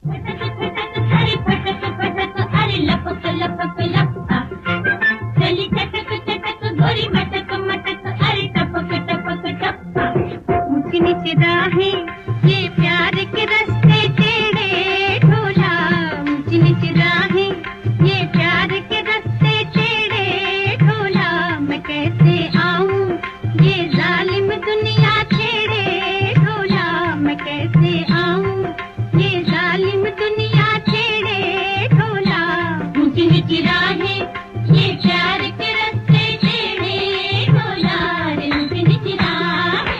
अरे फटक फटक अरे लपक लपक लपका, चली चटक चटक गोरी मटक मटक अरे टपक टपक टपका। ऊंच नीच राहें ये प्यार के रास्ते टेढ़े ढोला, ऊंच नीच राहें ये प्यार के रास्ते टेढ़े ढोला। मैं कैसे आऊं ये जालिम दुनिया छेड़े ढोला, मैं कैसे आऊं ये जालिम दुनिया छेड़े ढोला। ऊंच नीच राहें ये प्यार के रास्ते टेढ़े ढोला, रे ऊंच नीच राहें।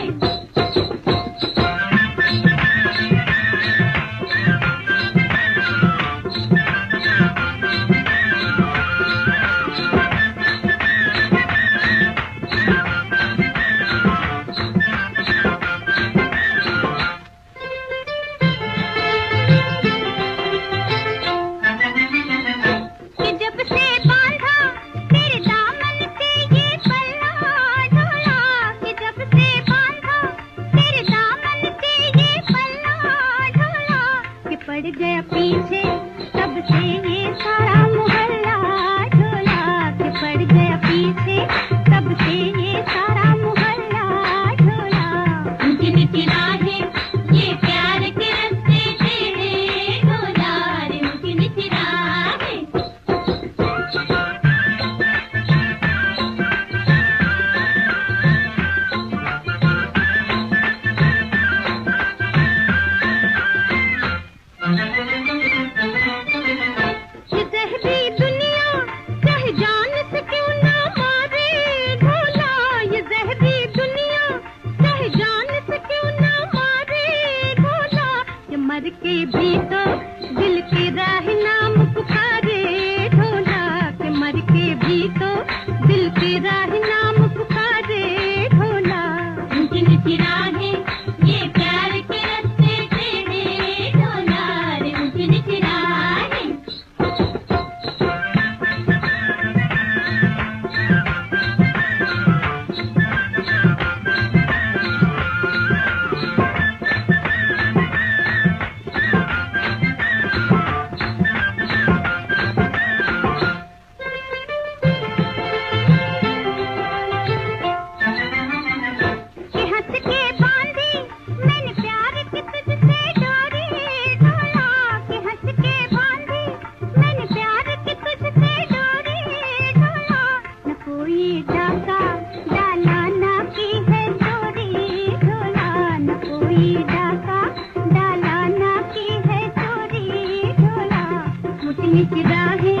कि जब से बांधा तेरे दामन से ये पल्ला ढोला, कि जब से बांधा तेरे दामन से ये पल्ला ढोला, कि पड़ गया पीछे तब से ये सारा मोहल्ला ढोला, कि पड़ गया पीछे तब से ये सारा मोहल्ला ढोला। ऊंच नीच राहें ये प्यार के रास्ते टेढ़े ढोला, रे ऊंच नीच राहें। ये ज़हरी दुनिया चाहे जान से क्यों ना मारे ढोला, ये ज़हरी दुनिया चाहे जान से क्यों ना मारे ढोला। ये मर के भी तो दिल के राह नाम पुकारे ढोला, कि मर के भी तो दिल के राह नाम पुकारे ढोला। ऊंच नीच राहें ये प्यार के रास्ते टेढ़े ढोला, रे ऊंच नीच राहें। कि हंस के बांधी मैंने प्यार की तुझसे डोरी ढोला, कि हंस के बांधी मैंने प्यार की तुझसे डोरी ढोला। न कोई डाका डाला ना की है चोरी ढोला, न कोई डाका डाला ना की है चोरी ढोला। ऊंच नीच राहें